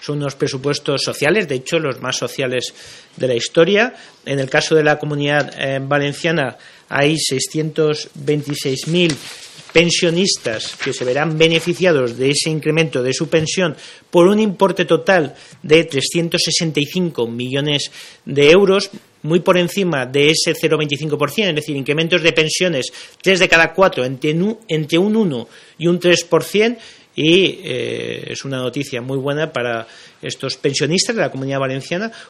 son unos presupuestos sociales, de hecho los más sociales de la historia. En el caso de la Comunidad Valenciana hay 626.000 pensionistas que se verán beneficiados de ese incremento de su pensión por un importe total de 365 millones de euros, muy por encima de ese 0,25%, es decir, incrementos de pensiones 3 de cada 4 entre un 1 y un 3%, y es una noticia muy buena para estos pensionistas de la Comunidad Valenciana,